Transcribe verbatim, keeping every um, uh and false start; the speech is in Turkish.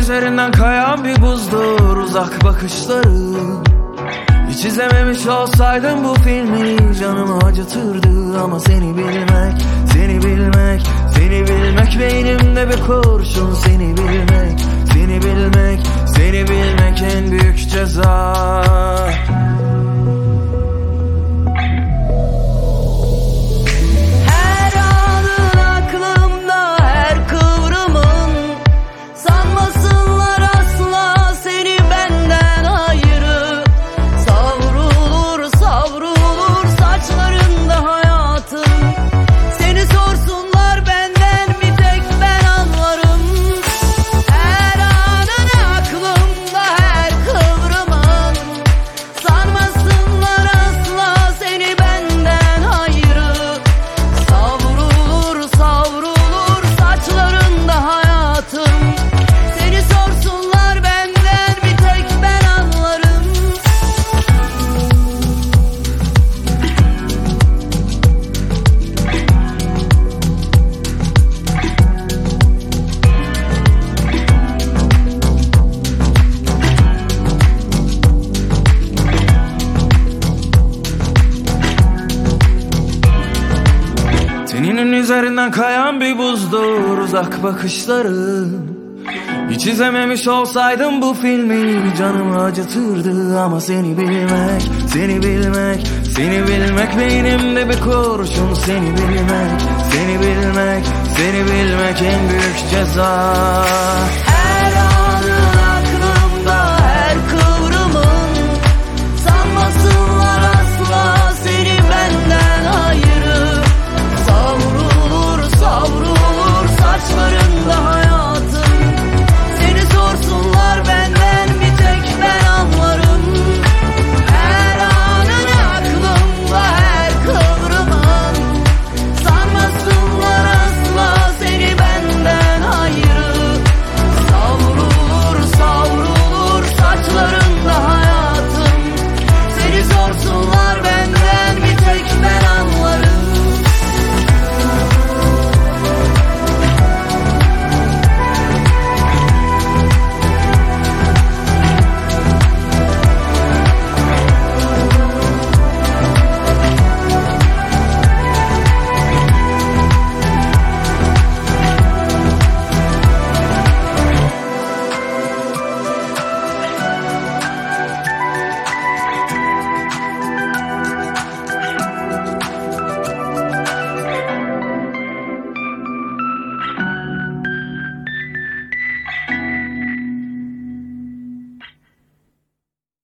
üzerinden kayan bir buzdur uzak bakışların. Hiç izlememiş olsaydım bu filmi canımı acıtırdı. Ama seni bilmek, seni bilmek, seni bilmek beynimde bir kurşun. Seni bilmek, seni bilmek, seni bilmek en büyük ceza. Teninin üzerinden kayan bir buzdur uzak bakışların. Hiç izlememiş olsaydım bu filmi canımı acıtırdı. Ama seni bilmek, seni bilmek, seni bilmek beynimde bir kurşun. Seni bilmek, seni bilmek, seni bilmek en büyük ceza.